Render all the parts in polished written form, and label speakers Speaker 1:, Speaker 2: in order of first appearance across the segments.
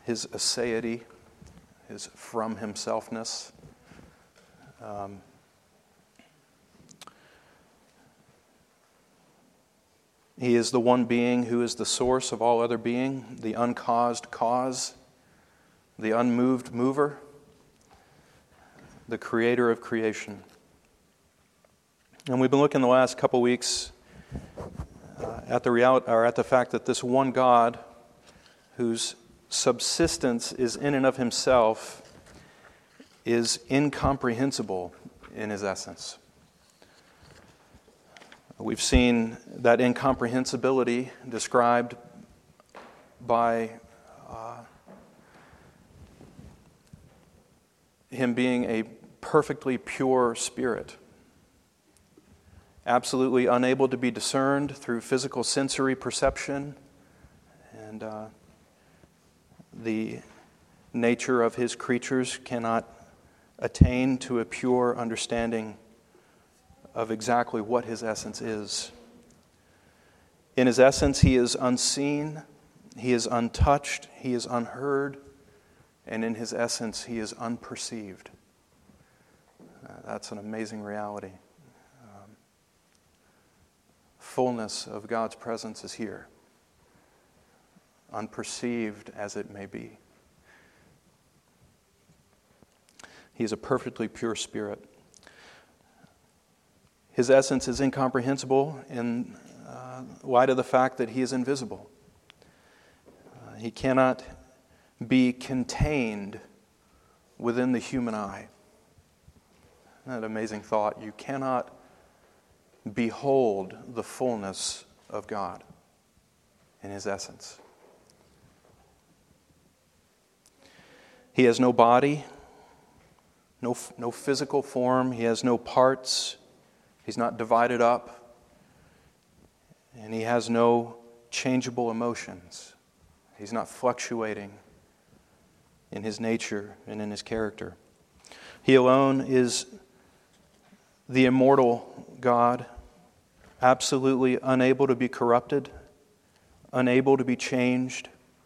Speaker 1: his aseity, his from himselfness. He is the one being who is the source of all other being, the uncaused cause, the unmoved mover, the creator of creation. And we've been looking the last couple weeks at the fact that this one God, whose subsistence is in and of himself, is incomprehensible in his essence. We've seen that incomprehensibility described by him being a perfectly pure spirit, absolutely unable to be discerned through physical sensory perception, and the nature of his creatures cannot attain to a pure understanding of exactly what his essence is. In his essence, he is unseen, he is untouched, he is unheard, and in his essence, he is unperceived. That's an amazing reality. Fullness of God's presence is here, unperceived as it may be. He is a perfectly pure spirit. His essence is incomprehensible in light of the fact that he is invisible. He cannot be contained within the human eye. Isn't that an amazing thought? You cannot behold the fullness of God in his essence. He has no body, no physical form. He has no parts. He's not divided up, and he has no changeable emotions. He's not fluctuating in his nature and in his character. He alone is the immortal God, absolutely unable to be corrupted, unable to be changed,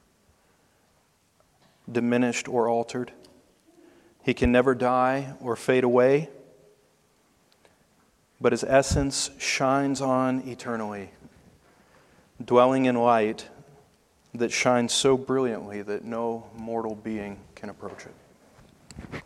Speaker 1: diminished, or altered. He can never die or fade away, but his essence shines on eternally, dwelling in light that shines so brilliantly that no mortal being can approach it.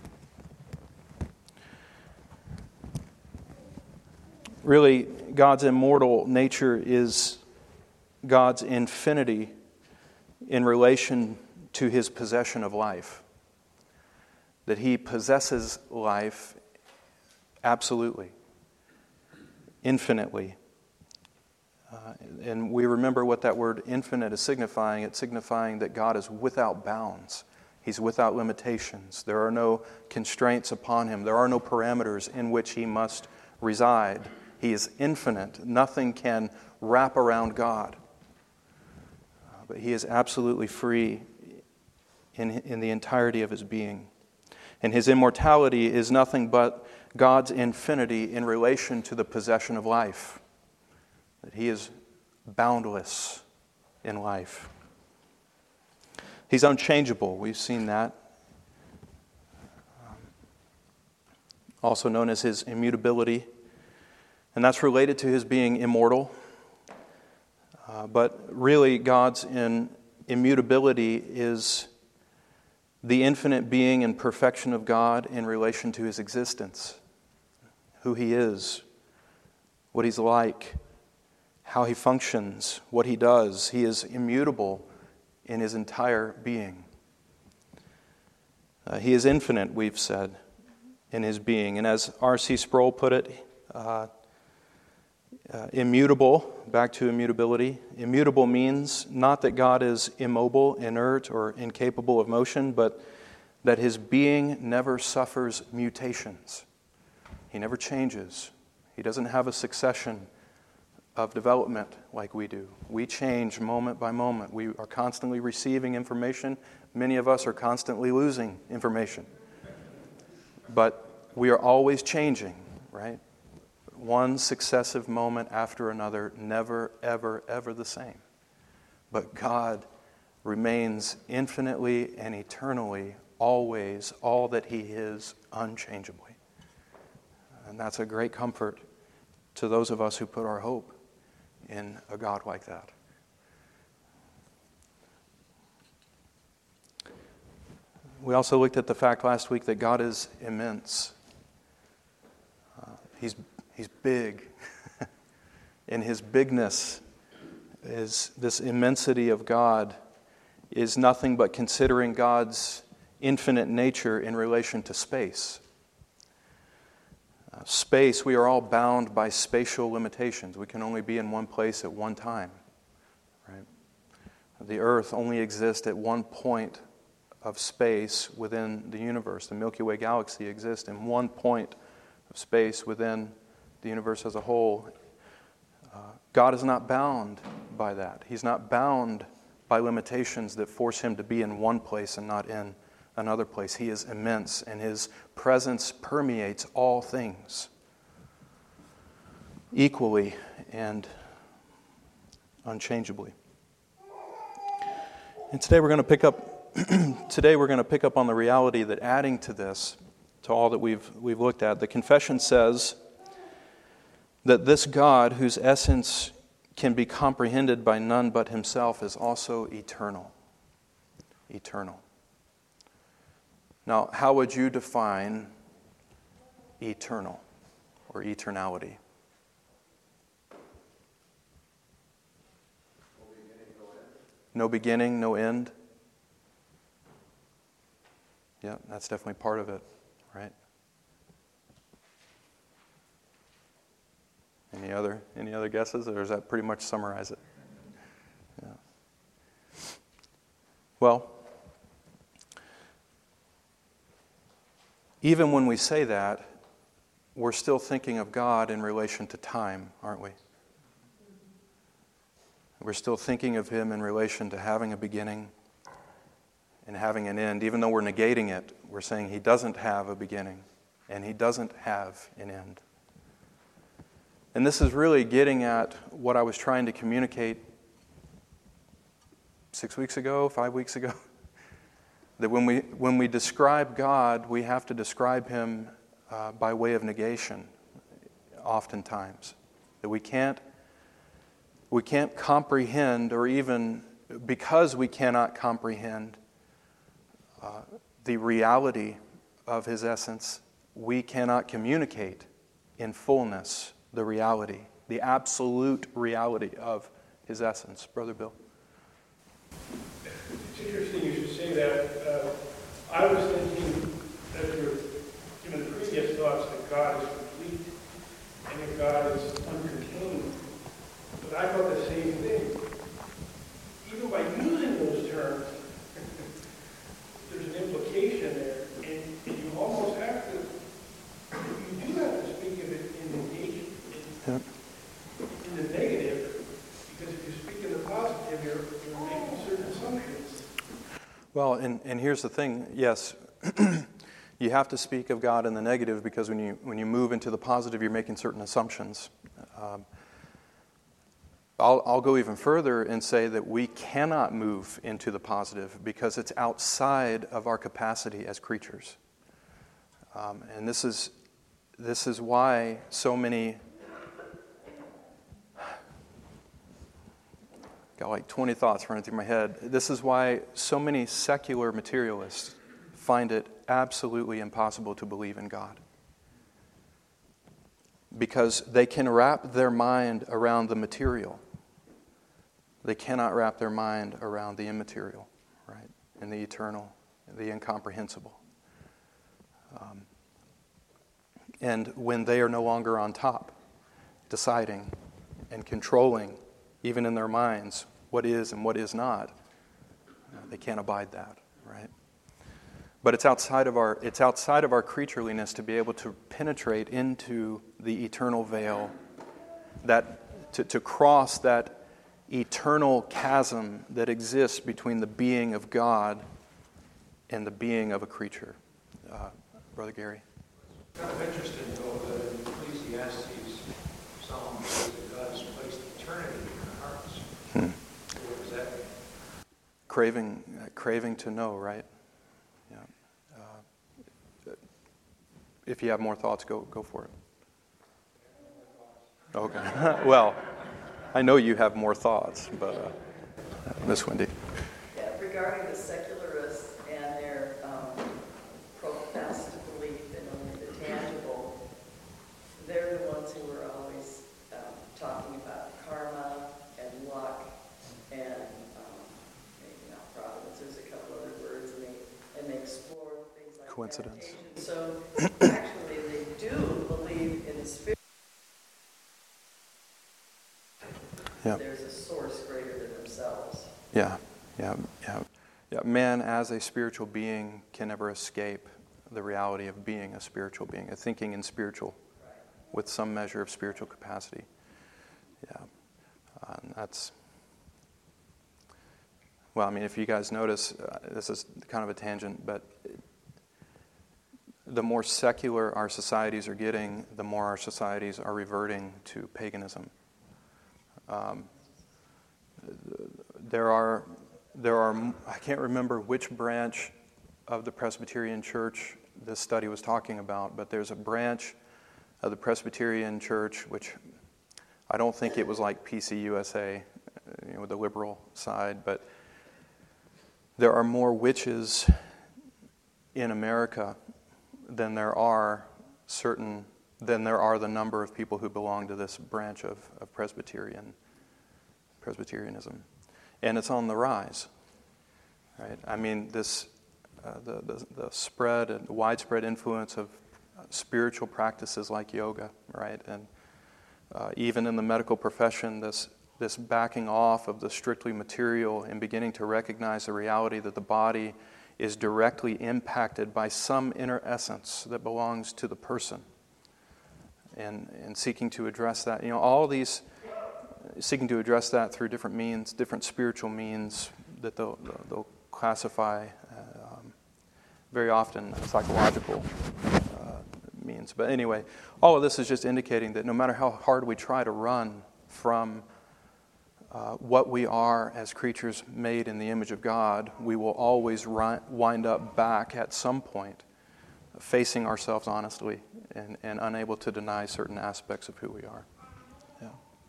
Speaker 1: Really, God's immortal nature is God's infinity in relation to his possession of life. That he possesses life absolutely, infinitely. And we remember what that word infinite is signifying. It's signifying that God is without bounds. He's without limitations. There are no constraints upon him. There are no parameters in which he must reside. He is infinite. Nothing can wrap around God. But he is absolutely free in the entirety of his being. And his immortality is nothing but God's infinity in relation to the possession of life. That he is boundless in life. He's unchangeable. We've seen that. Also known as his immutability. And that's related to his being immortal. But really, God's immutability is the infinite being and perfection of God in relation to his existence. Who he is, what he's like, how he functions, what he does. He is immutable in his entire being. He is infinite, we've said, in his being. And as R.C. Sproul put it, immutable, back to immutability. Immutable means not that God is immobile, inert, or incapable of motion, but that his being never suffers mutations. He never changes. He doesn't have a succession of development like we do. We change moment by moment. We are constantly receiving information. Many of us are constantly losing information. But we are always changing, right? One successive moment after another, never, ever, ever the same. But God remains infinitely and eternally, always, all that He is unchangeably. And that's a great comfort to those of us who put our hope in a God like that. We also looked at the fact last week that God is immense. He's big. And His bigness is this immensity of God is nothing but considering God's infinite nature in relation to space. Space, we are all bound by spatial limitations. We can only be in one place at one time. Right? The earth only exists at one point of space within the universe. The Milky Way galaxy exists in one point of space within the universe as a whole. God is not bound by that. He's not bound by limitations that force Him to be in one place and not in another place. He is immense, and His presence permeates all things equally and unchangeably. And today we're going to pick up on the reality that adding to this, to all that we've looked at, the confession says that this God, whose essence can be comprehended by none but Himself, is also eternal. Eternal. Now, how would you define eternal or eternality? No beginning, no end. Yeah, that's definitely part of it, right? Any other guesses, or does that pretty much summarize it? Yeah. Well, even when we say that, we're still thinking of God in relation to time, aren't we? We're still thinking of Him in relation to having a beginning and having an end. Even though we're negating it, we're saying He doesn't have a beginning and He doesn't have an end. And this is really getting at what I was trying to communicate 5 weeks ago, that when we describe God, we have to describe Him by way of negation, oftentimes. That we can't comprehend, or even because we cannot comprehend the reality of His essence, we cannot communicate in fullness the reality, the absolute reality of His essence. Brother Bill?
Speaker 2: It's interesting you should say that. I was thinking that given the previous thoughts that God is complete and that God is uncontained. But I thought the same thing. Even by using those terms, there's an implication there. And you almost have to, you do have to speak of it in negation, in the negative, because if you speak in the positive, you're making certain assumptions.
Speaker 1: Well, and here's the thing, yes, you have to speak of God in the negative, because when you move into the positive, you're making certain assumptions. I'll go even further and say that we cannot move into the positive because it's outside of our capacity as creatures. And this is why so many, got like 20 thoughts running through my head. This is why so many secular materialists find it absolutely impossible to believe in God. Because they can wrap their mind around the material. They cannot wrap their mind around the immaterial, right? And the eternal, the incomprehensible. And when they are no longer on top, deciding and controlling, even in their minds, what is and what is not, they can't abide that, right? But it's outside of our creatureliness to be able to penetrate into the eternal veil, that to cross that eternal chasm that exists between the being of God and the being of a creature. Brother Gary?
Speaker 3: Kind of interesting, though, that in Ecclesiastes, Solomon says that God has placed eternity in our hearts. What does that mean?
Speaker 1: craving to know, right? Yeah. If you have more thoughts, go for it. Okay. Well, I know you have more thoughts, but Miss Wendy.
Speaker 4: Yeah, regarding the secularists and their professed belief in only the tangible, they're the ones who are always talking about karma and luck and maybe not providence. There's a couple other words, and they explore things like
Speaker 1: Coincidence.
Speaker 4: meditation. So actually, they do believe in spirit.
Speaker 1: Yeah.
Speaker 4: There's a source greater than themselves.
Speaker 1: Yeah. Man, as a spiritual being, can never escape the reality of being a spiritual being, of thinking in spiritual, with some measure of spiritual capacity. Yeah, and that's. Well, I mean, if you guys notice, this is kind of a tangent, but the more secular our societies are getting, the more our societies are reverting to paganism. There are, I can't remember which branch of the Presbyterian Church this study was talking about, but there's a branch of the Presbyterian Church, which I don't think it was like PCUSA, the liberal side, but there are more witches in America than there are the number of people who belong to this branch of Presbyterianism. And it's on the rise, right? I mean, the spread and the widespread influence of spiritual practices like yoga, right? And even in the medical profession, this backing off of the strictly material and beginning to recognize the reality that the body is directly impacted by some inner essence that belongs to the person. And seeking to address that, all these seeking to address that through different means, different spiritual means that they'll classify, very often psychological means. But anyway, all of this is just indicating that no matter how hard we try to run from what we are as creatures made in the image of God, we will always wind up back at some point facing ourselves honestly and unable to deny certain aspects of who we are. Yeah.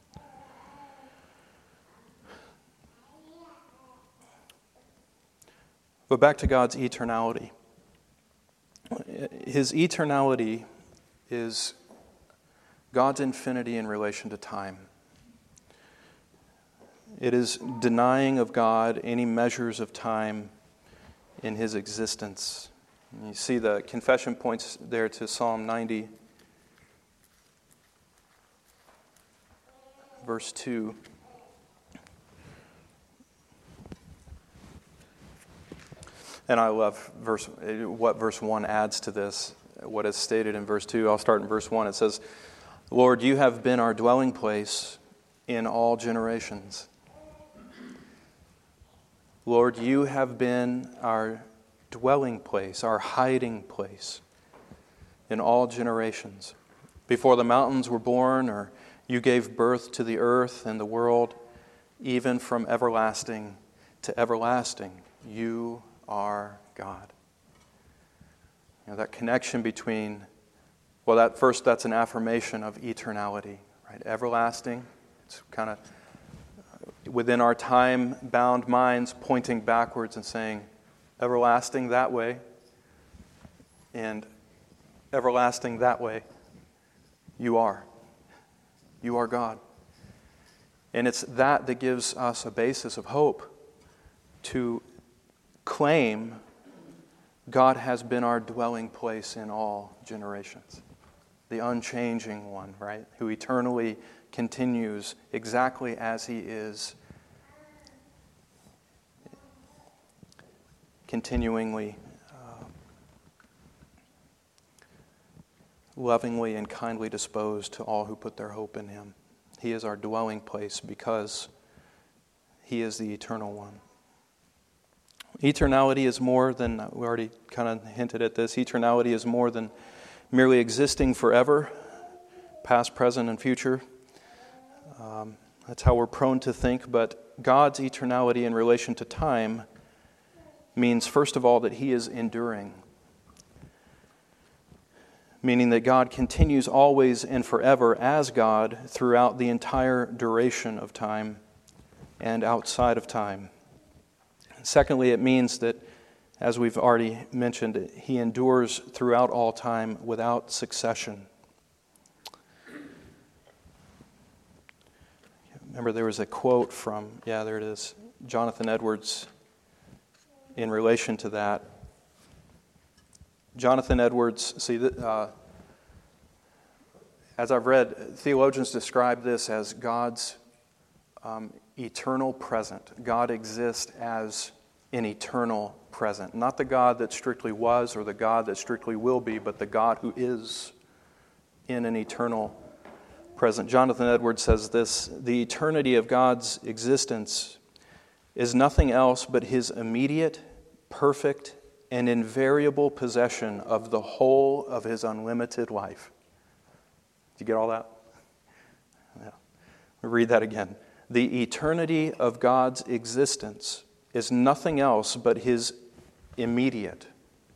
Speaker 1: But back to God's eternality. His eternality is God's infinity in relation to time. It is denying of God any measures of time in His existence. And you see the confession points there to Psalm 90, verse 2. And I love what verse 1 adds to this, what is stated in verse 2. I'll start in verse 1. It says, Lord, you have been our dwelling place in all generations. Lord, you have been our dwelling place, our hiding place in all generations. Before the mountains were born, or you gave birth to the earth and the world, even from everlasting to everlasting, you are God. That connection between, that's an affirmation of eternality, right? Everlasting, it's kind of within our time-bound minds pointing backwards and saying, everlasting that way, and everlasting that way, you are. You are God. And it's that gives us a basis of hope to claim God has been our dwelling place in all generations. The unchanging one, right? Who eternally continues exactly as He is, continuingly, lovingly and kindly disposed to all who put their hope in Him. He is our dwelling place because He is the eternal one. Eternality is more than, we already kind of hinted at this, eternality is more than merely existing forever, past, present, and future. That's how we're prone to think, but God's eternality in relation to time means, first of all, that he is enduring, meaning that God continues always and forever as God throughout the entire duration of time and outside of time. Secondly, it means that, as we've already mentioned, he endures throughout all time without succession. Remember, there was a quote from, there it is, Jonathan Edwards in relation to that. Jonathan Edwards, as I've read, theologians describe this as God's eternal present. God exists as an eternal present. Not the God that strictly was or the God that strictly will be, but the God who is in an eternal present. Jonathan Edwards says this: the eternity of God's existence is nothing else but his immediate, perfect, and invariable possession of the whole of his unlimited life. Did you get all that? Yeah. I'll read that again. The eternity of God's existence is nothing else but his immediate,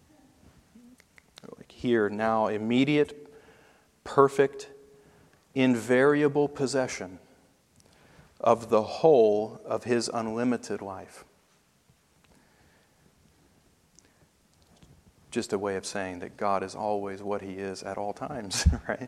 Speaker 1: like here, now, immediate, perfect, invariable possession of the whole of his unlimited life. Just a way of saying that God is always what he is at all times, right?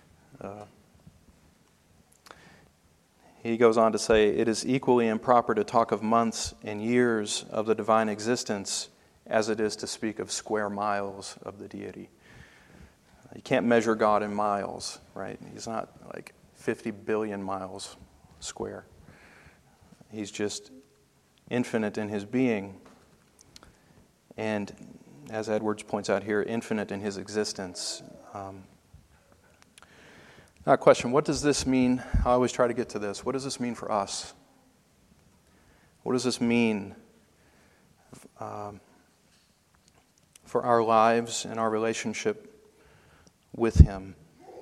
Speaker 1: He goes on to say, it is equally improper to talk of months and years of the divine existence as it is to speak of square miles of the deity. You can't measure God in miles, right? He's not like 50 billion miles square. He's just infinite in his being. And as Edwards points out here, infinite in his existence. Now a question, what does this mean? I always try to get to this. What does this mean for us? What does this mean for our lives and our relationship with him?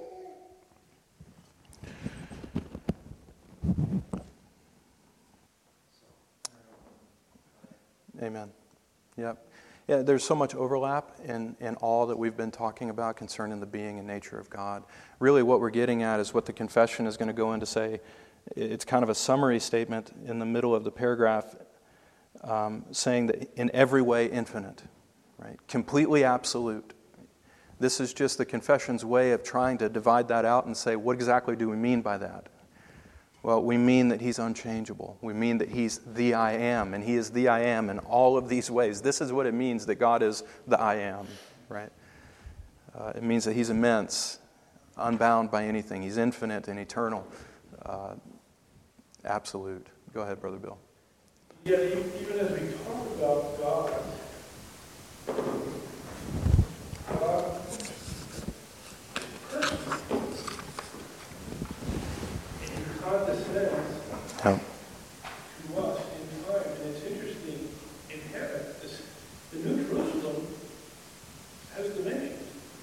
Speaker 1: Amen. Yep. Yeah, there's so much overlap in all that we've been talking about concerning the being and nature of God. Really what we're getting at is what the confession is going to go in to say. It's kind of a summary statement in the middle of the paragraph saying that in every way infinite, right? Completely absolute. This is just the confession's way of trying to divide that out and say, what exactly do we mean by that? Well, we mean that he's unchangeable. We mean that he's the I am, and he is the I am in all of these ways. This is what it means that God is the I am, right? It means that he's immense, unbound by anything. He's infinite and eternal, absolute. Go ahead, Brother Bill.
Speaker 2: Yeah, even as we talk about God, condescends to us in time. And it's interesting, in heaven, the New Jerusalem has dimensions.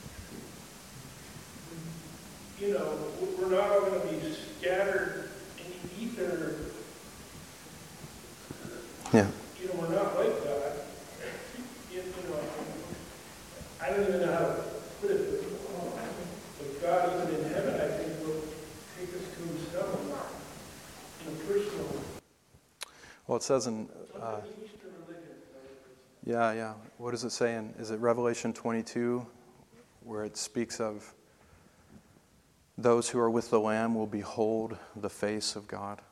Speaker 2: You know, we're not all going to be scattered in the ether.
Speaker 1: Yeah.
Speaker 2: You know, we're not like God. You know, I don't even know how to put it, but God, even in heaven, I think, will take us to himself in a personal.
Speaker 1: Well, it says in... Yeah. What does it say in... Is it Revelation 22, where it speaks of those who are with the Lamb will behold the face of God?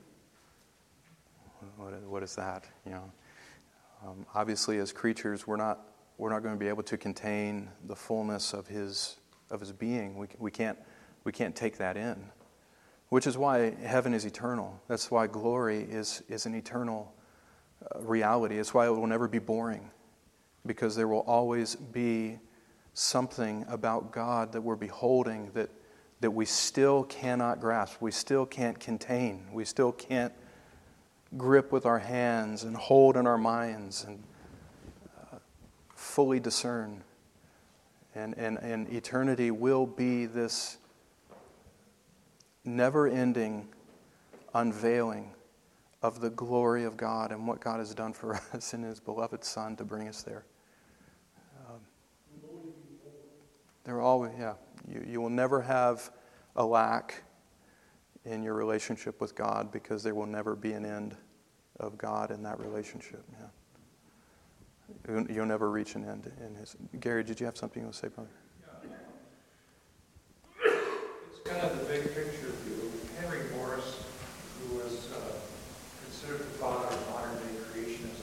Speaker 1: What is that? You know, obviously, as creatures, we're not going to be able to contain the fullness of his being. We can't take that in, which is why heaven is eternal. That's why glory is an eternal reality. It's why it will never be boring, because there will always be something about God that we're beholding that we still cannot grasp. We still can't contain. We still can't grip with our hands and hold in our minds and fully discern. And eternity will be this never-ending unveiling of the glory of God and what God has done for us in His beloved Son to bring us there. There will always, you will never have a lack in your relationship with God because there will never be an end of God in that relationship. Yeah. You'll never reach an end in His. Gary, did you have something you want to say, brother?
Speaker 3: It's kind of the big picture view. Henry Morris, who was considered the father of modern-day creationism,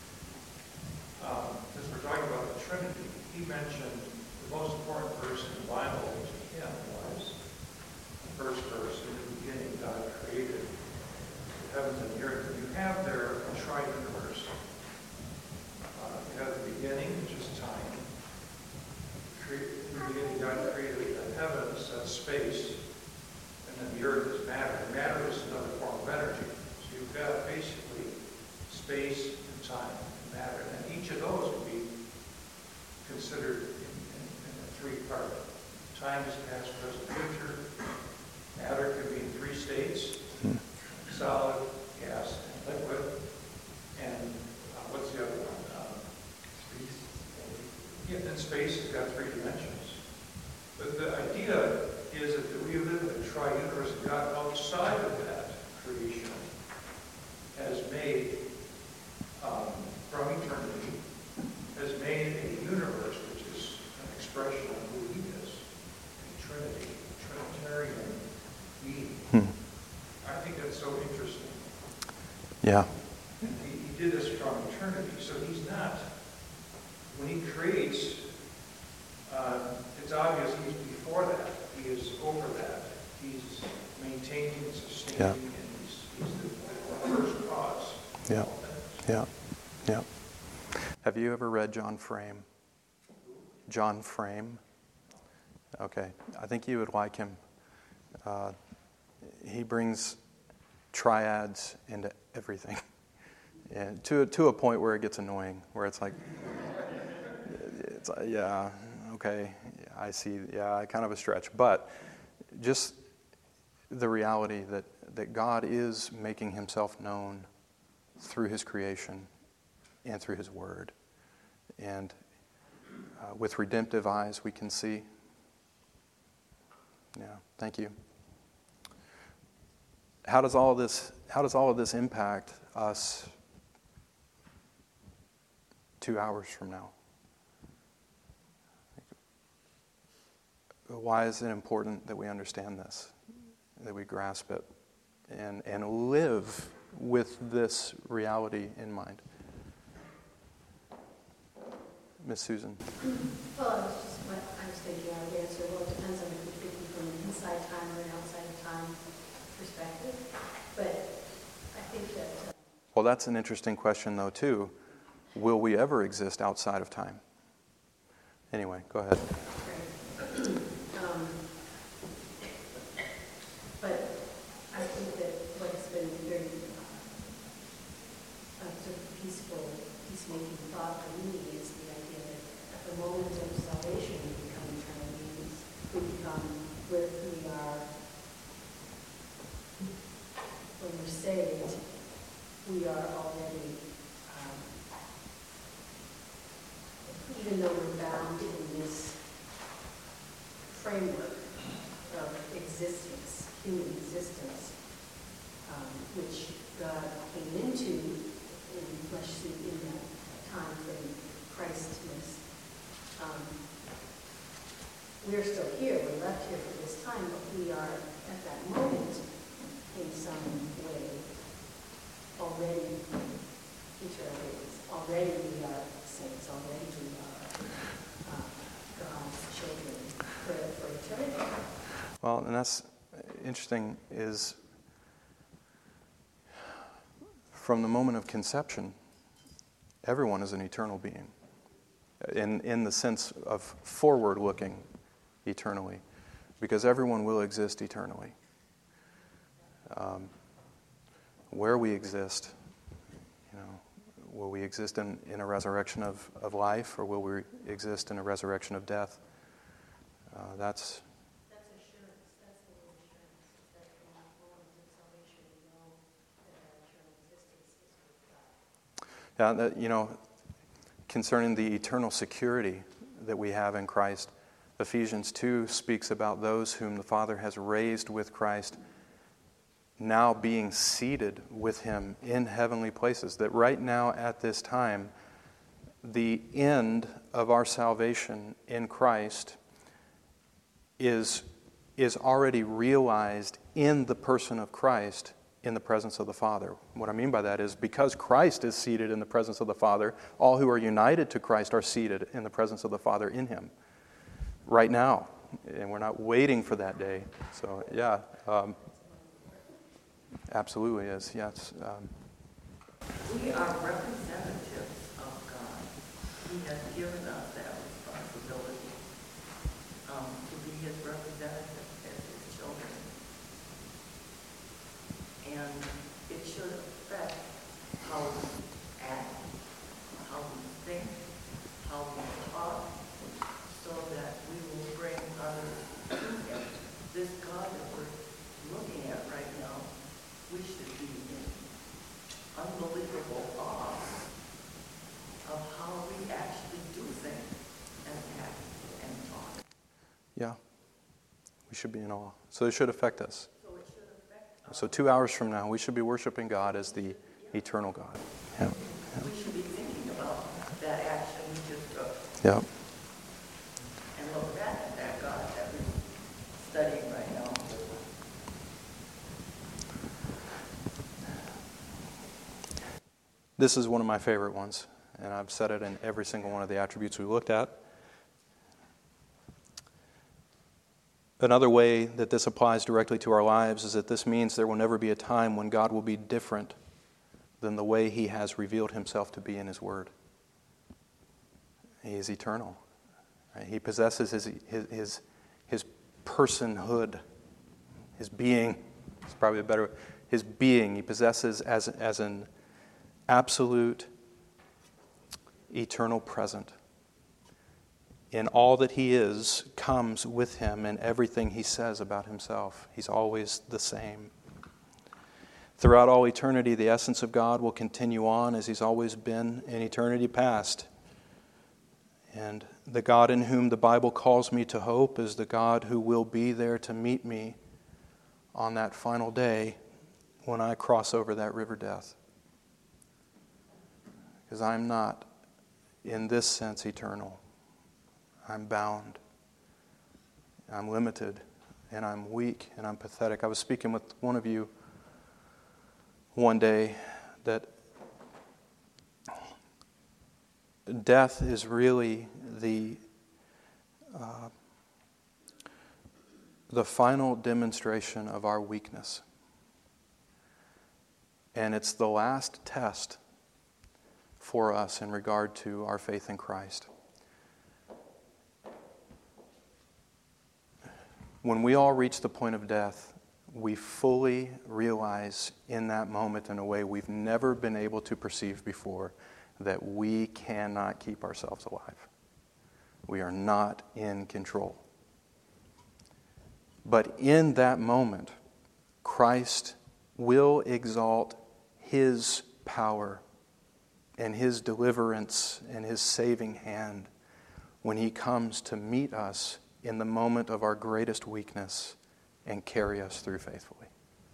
Speaker 3: as we're talking about the Trinity, he mentioned the most important verse in the Bible, which to him was the first verse, in the beginning God created the heavens and the earth. And you have there a tri-universe. You have the beginning, which is time. In the beginning God created the heavens, that's space, and then the earth is matter. And matter is another form of energy. So you've got basically space and time and matter. And each of those would be considered in a three-part. Time is past, present, future. Matter could be in three states: solid, gas, and liquid. And what's the other one? Space. Yeah, and space has got three dimensions. But the idea is that we live in a tri-universe, and God outside of that creation has made, from eternity, has made a universe which is an expression of who He is, a Trinity, a Trinitarian being. I think that's so interesting.
Speaker 1: Yeah.
Speaker 3: He did this from eternity, so He's not, when He creates, it's obvious He's before that. He is over that. He's maintaining and sustaining, and He's the first cause.
Speaker 1: Yeah. Yeah. Yeah. Have you ever read John Frame? John Frame? Okay. I think you would like him. He brings triads into everything. And to a point where it gets annoying, where it's like, yeah, okay, yeah, I see, yeah, kind of a stretch. But just the reality that God is making Himself known through His creation and through His Word. And with redemptive eyes we can see. Yeah, thank you. How does all of this impact us 2 hours from now? Why is it important that we understand this, that we grasp it, and live with this reality in mind? Miss Susan.
Speaker 5: Well, I was thinking I would answer, well, it depends on if you're thinking from an inside time or an outside of time perspective. But I think that...
Speaker 1: Well, that's an interesting question, though, too. Will we ever exist outside of time? Anyway, go ahead.
Speaker 5: But I think that what's been very sort of peacemaking thought for me is the idea that at the moment of salvation we become eternal beings. We become where we are. When we're saved, we are already, even though we're bound in this framework of existence, human existence, which God came into in flesh suit in that time frame, Christmas. We're still here, we're left here for this time, but we are at that moment in some way already eternal beings. Already we are saints, already we are God's children for eternity.
Speaker 1: Well, and that's interesting is from the moment of conception, everyone is an eternal being in the sense of forward-looking eternally, because everyone will exist eternally. Where we exist, will we exist in a resurrection of life, or will we exist in a resurrection of death? That's assurance. That's the word assurance. That from the moment of salvation we know that our eternal Concerning the eternal security that we have in Christ, Ephesians 2 speaks about those whom the Father has raised with Christ now being seated with Him in heavenly places. That right now at this time, the end of our salvation in Christ is already realized in the person of Christ in the presence of the Father. What I mean by that is because Christ is seated in the presence of the Father, all who are united to Christ are seated in the presence of the Father in Him right now. And we're not waiting for that day. So, yeah, absolutely is, yes.
Speaker 4: We are representatives of God. He has given us that responsibility to be His representatives as His children. And it should affect how we act, how we think, how we talk, so that we will bring others to Him. This God that we're looking at right now, we should be in unbelievable awe of how we actually do things and act and talk.
Speaker 1: Yeah, we should be in awe. So it should affect us.
Speaker 4: So it should affect us.
Speaker 1: So 2 hours from now, we should be worshiping God as the eternal God. Yeah.
Speaker 4: We should be thinking about that action we just took
Speaker 1: Yeah.
Speaker 4: and look back at that God that we're studying right now.
Speaker 1: This is one of my favorite ones, and I've said it in every single one of the attributes we looked at. Another way that this applies directly to our lives is that this means there will never be a time when God will be different than the way He has revealed Himself to be in His Word. He is eternal. Right? He possesses his personhood, His being. It's probably a better. His being He possesses as an absolute, eternal present. In all that He is comes with Him in everything He says about Himself. He's always the same. Throughout all eternity, the essence of God will continue on as He's always been in eternity past. And the God in whom the Bible calls me to hope is the God who will be there to meet me on that final day when I cross over that river death. Because I'm not, in this sense, eternal. I'm bound. I'm limited. And I'm weak. And I'm pathetic. I was speaking with one of you one day that death is really the final demonstration of our weakness. And it's the last test for us in regard to our faith in Christ. When we all reach the point of death, we fully realize in that moment in a way we've never been able to perceive before that we cannot keep ourselves alive. We are not in control. But in that moment, Christ will exalt His power and His deliverance and His saving hand when He comes to meet us in the moment of our greatest weakness and carry us through faithfully.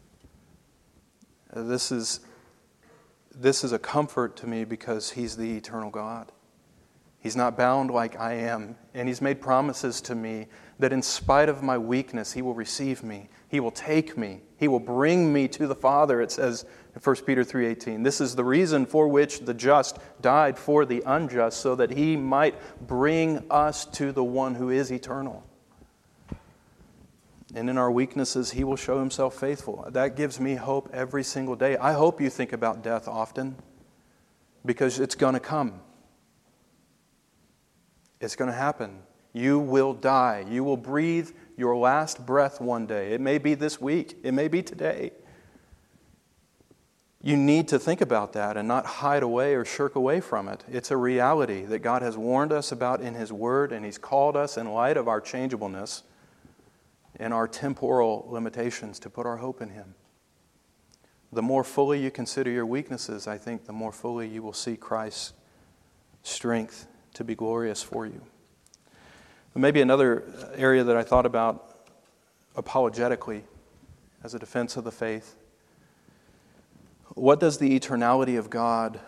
Speaker 1: This is a comfort to me because He's the eternal God. He's not bound like I am, and He's made promises to me that in spite of my weakness, He will receive me. He will take me. He will bring me to the Father, it says in 1 Peter 3:18. This is the reason for which the just died for the unjust, so that He might bring us to the one who is eternal. And in our weaknesses, He will show Himself faithful. That gives me hope every single day. I hope you think about death often, because it's going to come. It's going to happen. You will die. You will breathe your last breath one day. It may be this week. It may be today. You need to think about that and not hide away or shirk away from it. It's a reality that God has warned us about in His Word, and He's called us in light of our changeableness and our temporal limitations to put our hope in Him. the more fully you consider your weaknesses, I think the more fully you will see Christ's strength to be glorious for you. But maybe another area that I thought about apologetically as a defense of the faith. What does the eternality of God,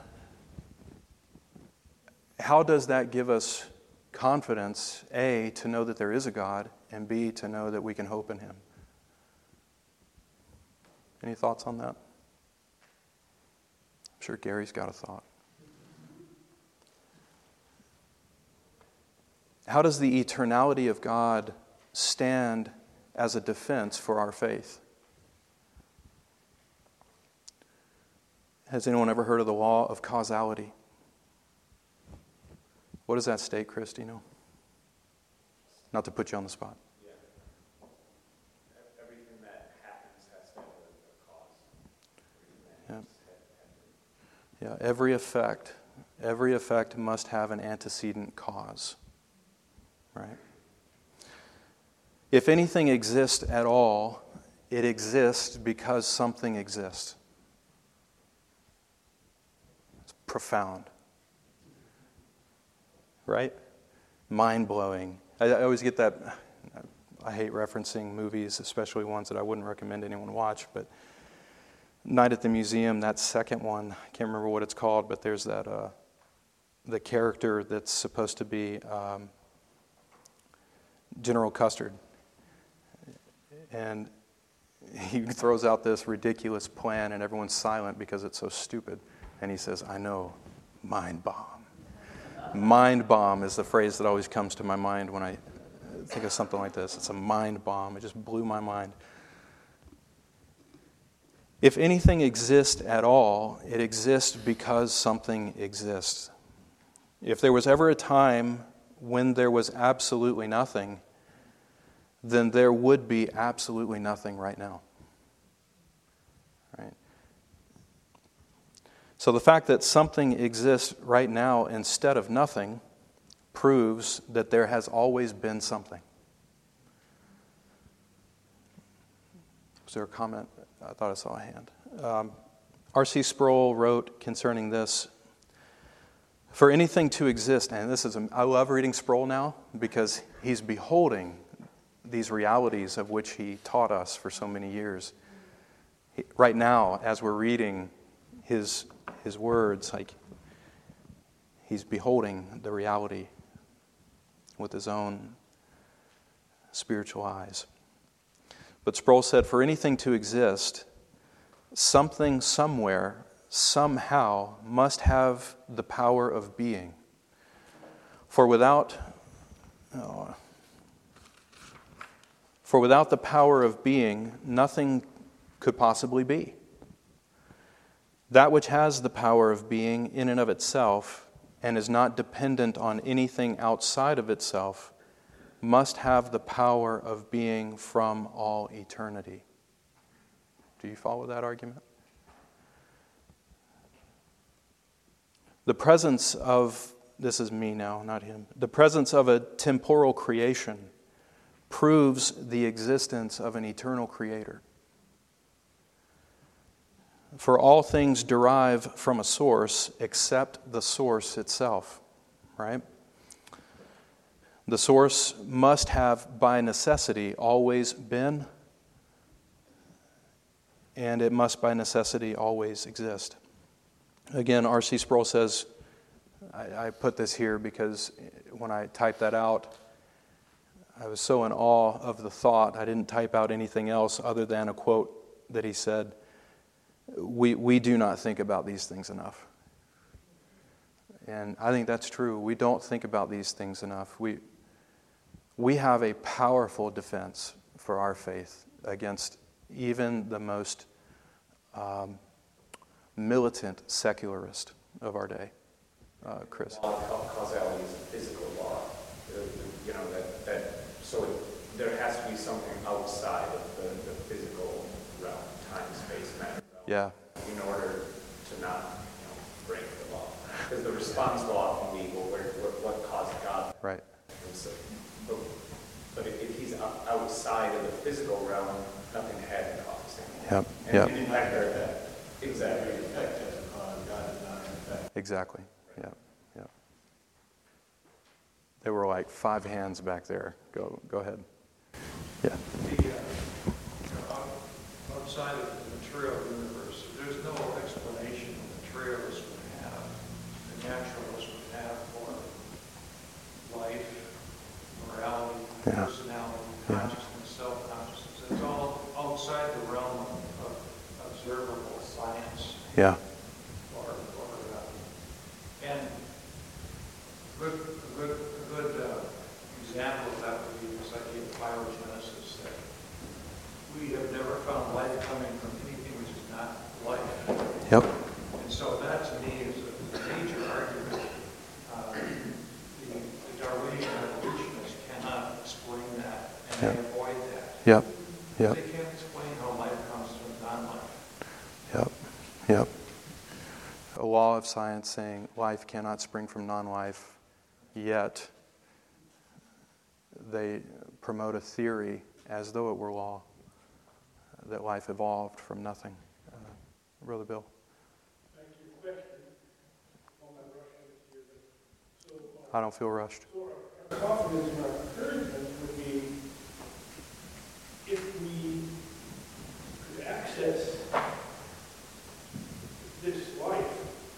Speaker 1: how does that give us confidence, A, to know that there is a God, and B, to know that we can hope in Him? Any thoughts on that? I'm sure Gary's got a thought. How does the eternality of God stand as a defense for our faith? Has anyone ever heard of the law of causality? What does that state, Chris? Do you know? Not to put you on the spot.
Speaker 6: Yeah. Everything that happens has to have a cause.
Speaker 1: Yeah, every effect must have an antecedent cause. Right? If anything exists at all, it exists because something exists. It's profound. Right? Mind-blowing. I always get that. I hate referencing movies, especially ones that I wouldn't recommend anyone watch, but Night at the Museum, that second one, I can't remember what it's called, but there's that the character that's supposed to be General Custard. And he throws out this ridiculous plan, and everyone's silent because it's so stupid. And he says, I know, mind bomb. Mind bomb is the phrase that always comes to my mind when I think of something like this. It's a mind bomb. It just blew my mind. If anything exists at all, it exists because something exists. If there was ever a time when there was absolutely nothing, then there would be absolutely nothing right now. Right? So the fact that something exists right now instead of nothing proves that there has always been something. Was there a comment? I thought I saw a hand. R.C. Sproul wrote concerning this, for anything to exist, and I love reading Sproul now because he's beholding these realities of which he taught us for so many years. Right now, as we're reading his words, like he's beholding the reality with his own spiritual eyes. But Sproul said, for anything to exist, something somewhere, somehow, must have the power of being. For without the power of being, nothing could possibly be. That which has the power of being in and of itself and is not dependent on anything outside of itself must have the power of being from all eternity. Do you follow that argument? The presence of, this is me now, not him, the presence of a temporal creation proves the existence of an eternal creator. For all things derive from a source except the source itself, right? The source must have, by necessity, always been, and it must, by necessity, always exist. Again, R.C. Sproul says, I put this here because when I typed that out, I was so in awe of the thought, I didn't type out anything else other than a quote that he said, we do not think about these things enough. And I think that's true. We don't think about these things enough. We have a powerful defense for our faith against even the most militant secularist of our day. Chris.
Speaker 6: The law of causality is a physical law. So there has to be something outside of the physical realm, time, space, matter.
Speaker 1: Yeah.
Speaker 6: In order to not break the law. Because the response law can be, well, what caused God?
Speaker 1: Right.
Speaker 6: And so, but if he's outside of the physical realm, nothing had caused him.
Speaker 1: Yep.
Speaker 6: And in fact, Exactly. Effect has a cause. God is not an effect.
Speaker 1: Exactly. Yeah. Yeah. There were like 5 hands back there. Go ahead. Yeah.
Speaker 3: Outside of the material universe, there's no explanation the materialists would have, the naturalists would have for life, morality,
Speaker 1: Yeah.
Speaker 3: personality,
Speaker 1: Yeah.
Speaker 3: consciousness, self-consciousness. It's all outside the realm of observable science.
Speaker 1: Yeah.
Speaker 3: And a good example of that would be the idea of phylogenesis, that we have never found life coming from anything which is not life.
Speaker 1: Yep.
Speaker 3: And so that to me is a major argument. The Darwinian evolutionists cannot explain that, and
Speaker 1: Yep.
Speaker 3: they avoid that.
Speaker 1: Yep. Yep.
Speaker 3: They can't explain how life comes from non-life.
Speaker 1: Yep. Yep. A law of science saying life cannot spring from non-life, yet they promote a theory as though it were law, that life evolved from nothing. Brother Bill?
Speaker 2: Back to your question, I'm not rushing here, but
Speaker 1: I don't feel rushed.
Speaker 2: so our confidence and our encouragement would be if we could access this life,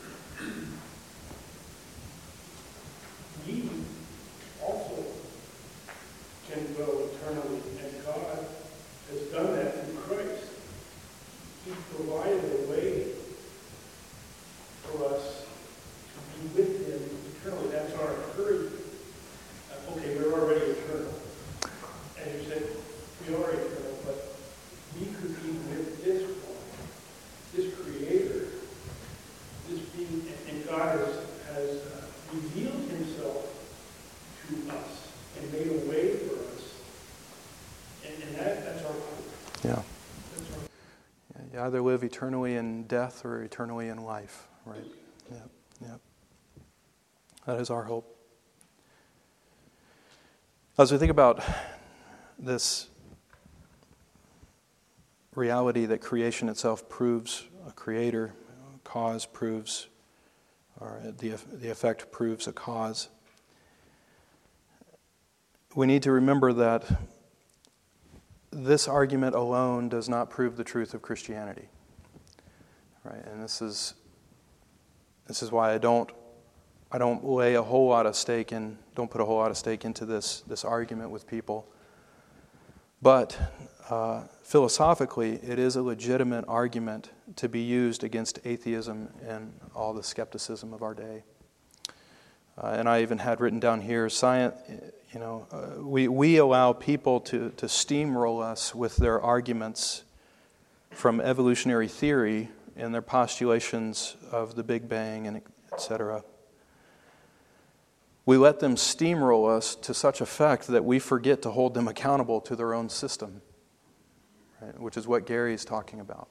Speaker 2: we also can go eternally, and God has done that through Christ. He provided a way for us to be with Him eternally. That's our encouragement. Okay, we're already eternal. And you said, we are eternal, but we could be with this one, this Creator, this being, and God has revealed Himself to us and made a way for us. And that's our hope.
Speaker 1: Yeah.
Speaker 2: That's our
Speaker 1: You either live eternally in death or eternally in life, right? Yeah. Yeah. That is our hope. As we think about this reality that creation itself proves a creator, cause proves, or the effect proves a cause, we need to remember that this argument alone does not prove the truth of Christianity, right? And this is why I don't lay a whole lot of stake in, don't put a whole lot of stake into this argument with people. But philosophically, it is a legitimate argument to be used against atheism and all the skepticism of our day. And I even had written down here, science. We allow people to steamroll us with their arguments from evolutionary theory and their postulations of the Big Bang and etc. We let them steamroll us to such effect that we forget to hold them accountable to their own system, right? Which is what Gary's talking about.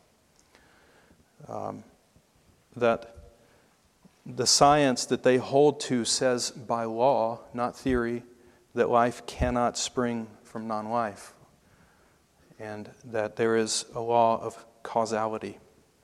Speaker 1: That the science that they hold to says by law, not theory, that life cannot spring from non-life, and that there is a law of causality.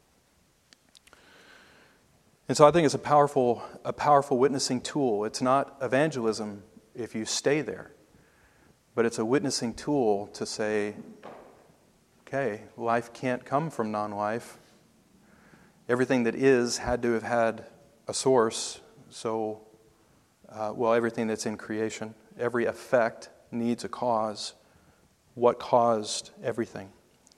Speaker 1: And so I think it's a powerful witnessing tool. It's not evangelism if you stay there, but it's a witnessing tool to say, okay, life can't come from non-life. Everything that is had to have had a source, so, everything that's in creation, every effect needs a cause. What caused everything?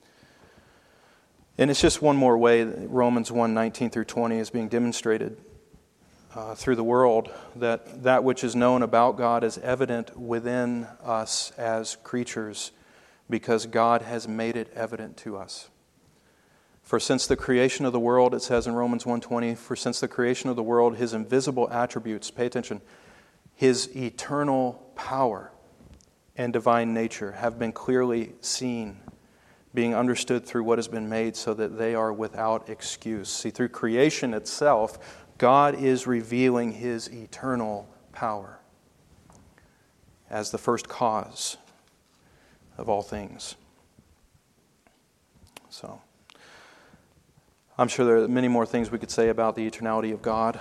Speaker 1: And it's just one more way that Romans 1:19 through 20 is being demonstrated through the world, that which is known about God is evident within us as creatures because God has made it evident to us. For since the creation of the world, it says in Romans 1:20, for since the creation of the world, His invisible attributes, pay attention, His eternal power and divine nature have been clearly seen, being understood through what has been made so that they are without excuse. See, through creation itself, God is revealing His eternal power as the first cause of all things. So, I'm sure there are many more things we could say about the eternality of God.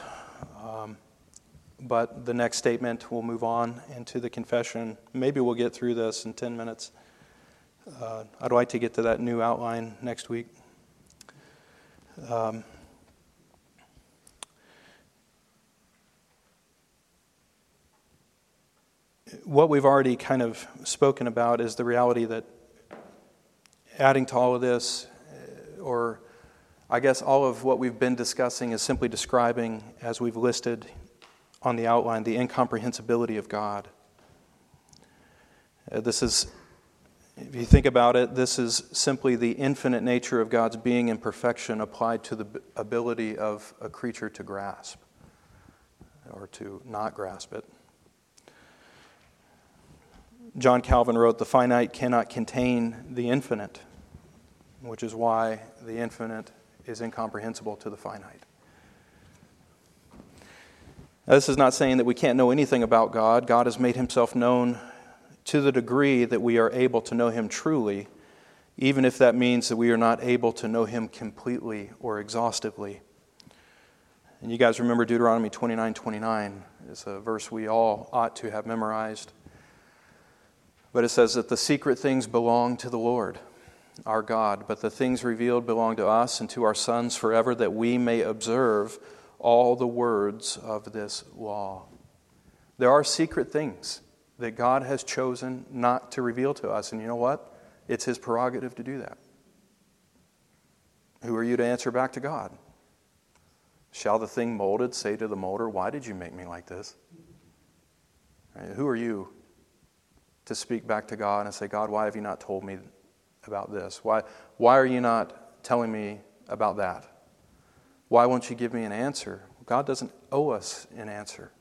Speaker 1: But the next statement, we'll move on into the confession. Maybe we'll get through this in 10 minutes. I'd like to get to that new outline next week. What we've already kind of spoken about is the reality that adding to all of this, or I guess all of what we've been discussing is simply describing, as we've listed on the outline, the incomprehensibility of God. This is, if you think about it, this is simply the infinite nature of God's being and perfection applied to the ability of a creature to grasp or to not grasp it. John Calvin wrote, "The finite cannot contain the infinite, which is why the infinite is incomprehensible to the finite." Now, this is not saying that we can't know anything about God. God has made himself known to the degree that we are able to know him truly, even if that means that we are not able to know him completely or exhaustively. And you guys remember Deuteronomy 29:29. It's a verse we all ought to have memorized. But it says that the secret things belong to the Lord, our God, but the things revealed belong to us and to our sons forever, that we may observe all the words of this law. There are secret things that God has chosen not to reveal to us. And you know what? It's his prerogative to do that. Who are you to answer back to God? Shall the thing molded say to the molder, "Why did you make me like this?" Right? Who are you to speak back to God and say, "God, why have you not told me about this? Why are you not telling me about that? Why won't you give me an answer?" God doesn't owe us an answer.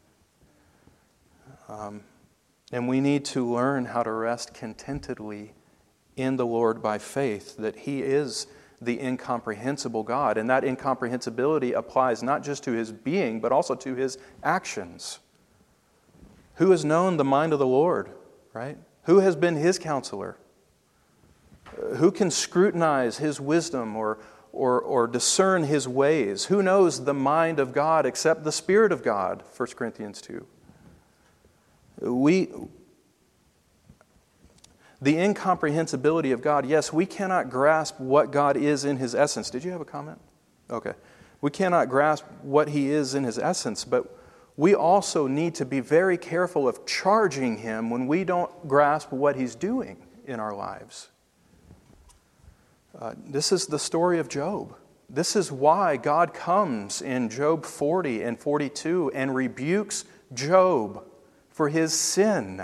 Speaker 1: And we need to learn how to rest contentedly in the Lord by faith, that he is the incomprehensible God. And that incomprehensibility applies not just to his being, but also to his actions. Who has known the mind of the Lord, right? Who has been his counselor? Who can scrutinize his wisdom or discern his ways? Who knows the mind of God except the Spirit of God? 1 Corinthians 2. The incomprehensibility of God, yes, we cannot grasp what God is in his essence. Did you have a comment? Okay. We cannot grasp what he is in his essence, but we also need to be very careful of charging him when we don't grasp what he's doing in our lives. This is the story of Job. This is why God comes in Job 40 and 42 and rebukes Job for his sin.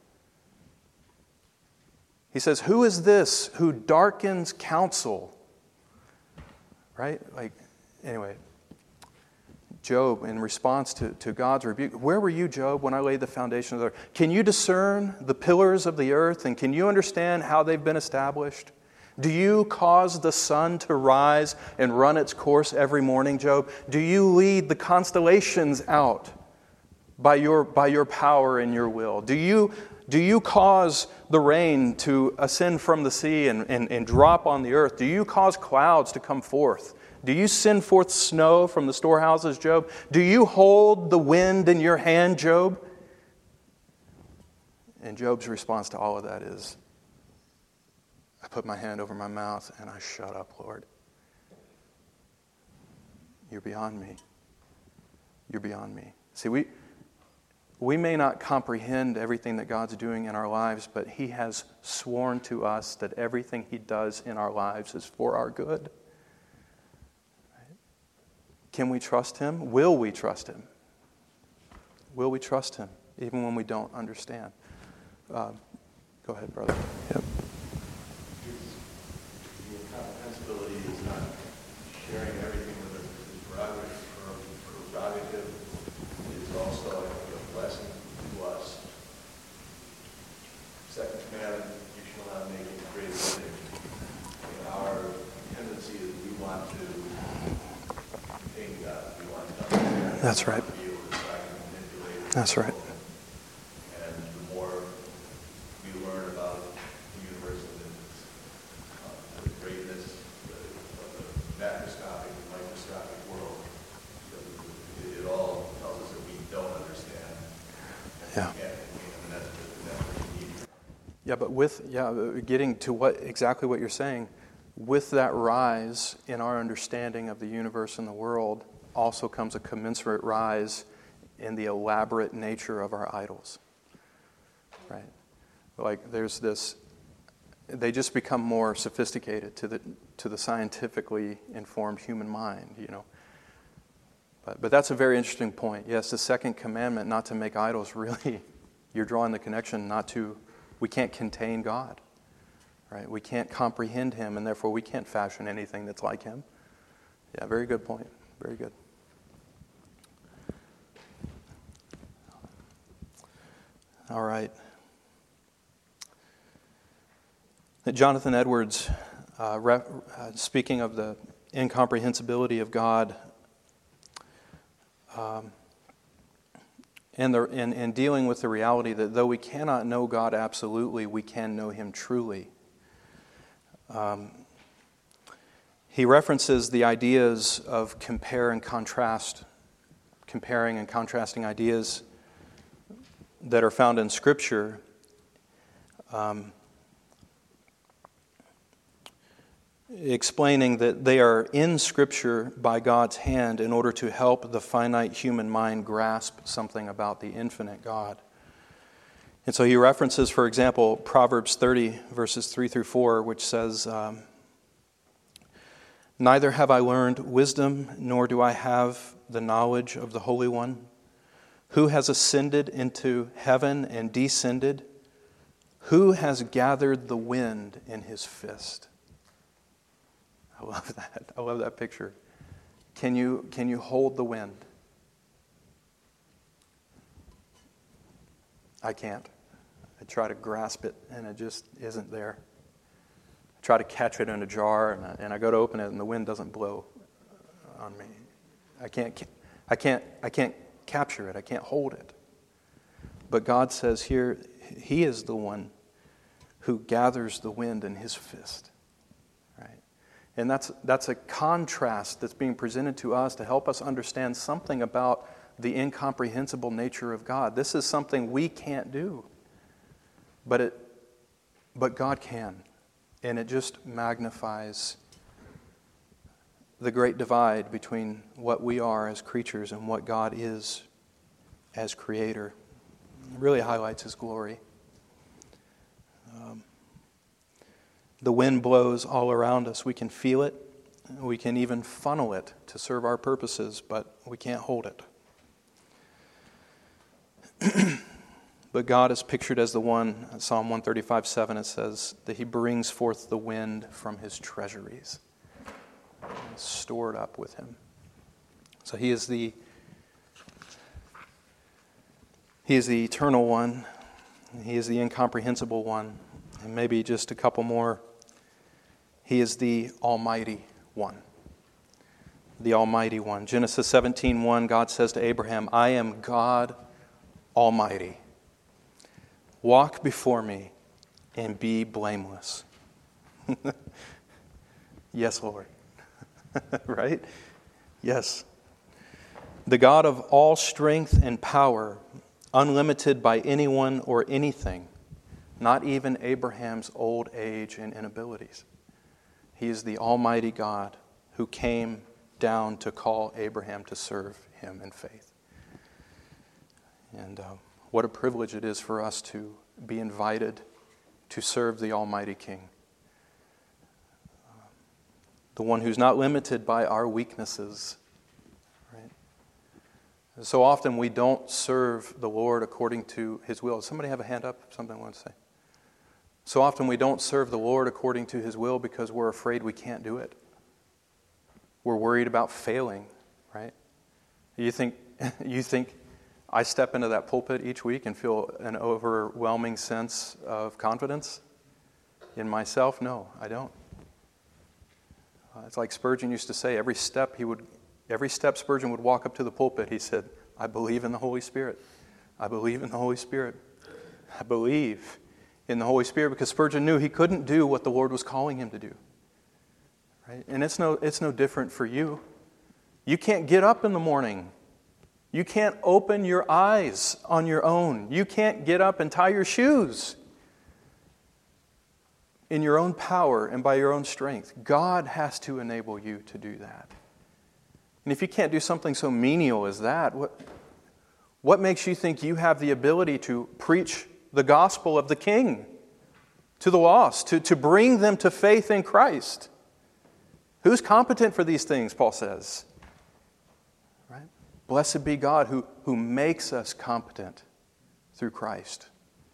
Speaker 1: He says, "Who is this who darkens counsel?" Right? Anyway, Job, in response to God's rebuke, "Where were you, Job, when I laid the foundation of the earth? Can you discern the pillars of the earth, and can you understand how they've been established? Do you cause the sun to rise and run its course every morning, Job? Do you lead the constellations out by your power and your will? Do you cause the rain to ascend from the sea and drop on the earth? Do you cause clouds to come forth? Do you send forth snow from the storehouses, Job? Do you hold the wind in your hand, Job?" And Job's response to all of that is, "I put my hand over my mouth and I shut up, Lord. You're beyond me. You're beyond me." See, we may not comprehend everything that God's doing in our lives, but he has sworn to us that everything he does in our lives is for our good. Can we trust him? Will we trust him? Will we trust him even when we don't understand? Go ahead, brother. Yep.
Speaker 7: The incomprehensibility is not sharing everything with his prerogative. It's also a blessing to us. Second commandment, "You shall not make a graven image." Our tendency is we want to contain God. We want to understand.
Speaker 1: That's right.
Speaker 7: Be able to try and manipulate.
Speaker 1: That's right.
Speaker 7: And the more we learn about the universe and the greatness of the macroscopic
Speaker 1: Yeah, but getting to exactly what you're saying, with that rise in our understanding of the universe and the world also comes a commensurate rise in the elaborate nature of our idols. Right? Like there's this, they just become more sophisticated to the scientifically informed human mind, you know. But that's a very interesting point. Yes, the second commandment, not to make idols, really, you're drawing the connection we can't contain God. Right? We can't comprehend Him, and therefore we can't fashion anything that's like Him. Yeah, very good point. Very good. All right. Jonathan Edwards, speaking of the incomprehensibility of God, and dealing with the reality that though we cannot know God absolutely, we can know Him truly. He references the ideas of comparing and contrasting ideas that are found in Scripture, explaining that they are in Scripture by God's hand in order to help the finite human mind grasp something about the infinite God. And so he references, for example, Proverbs 30, verses 3 through 4, which says, "Neither have I learned wisdom, nor do I have the knowledge of the Holy One. Who has ascended into heaven and descended? Who has gathered the wind in his fist?" I love that. I love that picture. Can you hold the wind? I can't. I try to grasp it, and it just isn't there. I try to catch it in a jar, and I go to open it, and the wind doesn't blow on me. I can't capture it. I can't hold it. But God says here, He is the one who gathers the wind in His fist. Right? And that's a contrast that's being presented to us to help us understand something about the incomprehensible nature of God. This is something we can't do. But God can. And it just magnifies the great divide between what we are as creatures and what God is as Creator. It really highlights His glory. The wind blows all around us. We can feel it. We can even funnel it to serve our purposes, but we can't hold it. But God is pictured as the one, Psalm 135:7, it says that He brings forth the wind from His treasuries. Stored up with Him. So He is the eternal one. He is the incomprehensible one. And maybe just a couple more. He is the Almighty One. The Almighty One. Genesis 17:1, God says to Abraham, "I am God Almighty. Walk before me and be blameless." Yes, Lord. Right? Yes. The God of all strength and power, unlimited by anyone or anything, not even Abraham's old age and inabilities. He is the Almighty God who came down to call Abraham to serve Him in faith. And what a privilege it is for us to be invited to serve the Almighty King. The one who's not limited by our weaknesses. Right? So often we don't serve the Lord according to His will. Does somebody have a hand up? Something I want to say. So often we don't serve the Lord according to His will because we're afraid we can't do it. We're worried about failing, right? You think I step into that pulpit each week and feel an overwhelming sense of confidence in myself? No, I don't. It's like Spurgeon used to say, every step Spurgeon would walk up to the pulpit, he said, "I believe in the Holy Spirit. I believe in the Holy Spirit. I believe in the Holy Spirit," because Spurgeon knew he couldn't do what the Lord was calling him to do. Right? And it's no different for you. You can't get up in the morning. You can't open your eyes on your own. You can't get up and tie your shoes. in your own power and by your own strength. God has to enable you to do that. And if you can't do something so menial as that, what makes you think you have the ability to preach the gospel of the King to the lost, to bring them to faith in Christ? Who's competent for these things, Paul says? Right? Blessed be God who makes us competent through Christ.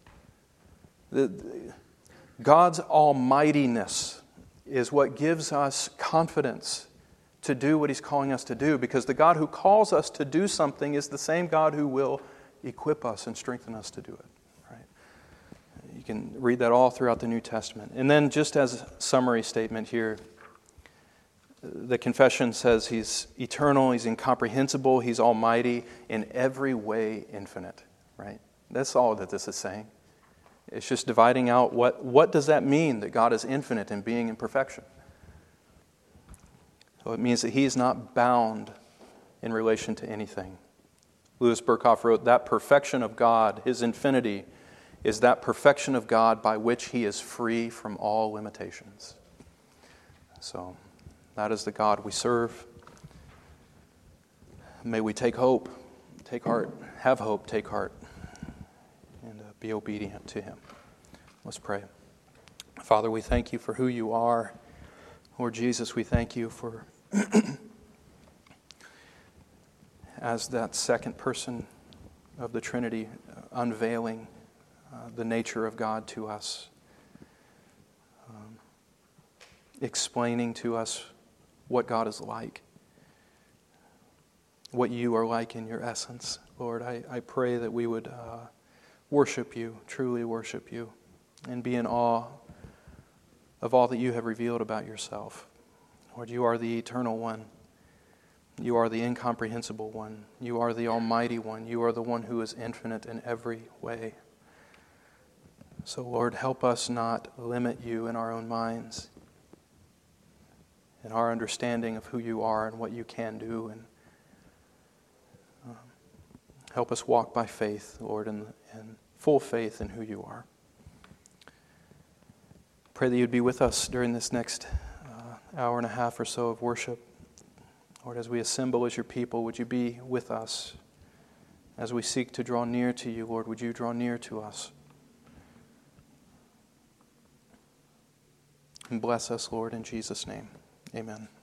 Speaker 1: God's almightiness is what gives us confidence to do what He's calling us to do, because the God who calls us to do something is the same God who will equip us and strengthen us to do it. Right? You can read that all throughout the New Testament. And then just as a summary statement here, the confession says He's eternal, He's incomprehensible, He's almighty, in every way infinite. Right? That's all that this is saying. It's just dividing out what does that mean, that God is infinite in being in perfection. So it means that He is not bound in relation to anything. Louis Berkhoff wrote, that perfection of God, His infinity, is that perfection of God by which He is free from all limitations. So that is the God we serve. May we take hope, take heart, have hope, take heart, and be obedient to Him. Let's pray. Father, we thank You for who You are. Lord Jesus, we thank You for as that second person of the Trinity, unveiling the nature of God to us, explaining to us what God is like, what You are like in Your essence. Lord, I pray that we would worship You, truly worship You, and be in awe of all that You have revealed about Yourself. Lord, You are the eternal one. You are the incomprehensible one. You are the almighty one. You are the one who is infinite in every way. So, Lord, help us not limit You in our own minds, in our understanding of who You are and what You can do. And help us walk by faith, Lord, in full faith in who You are. Pray that You'd be with us during this next hour and a half or so of worship. Lord, as we assemble as Your people, would You be with us? As we seek to draw near to You, Lord, would You draw near to us? And bless us, Lord, in Jesus' name. Amen.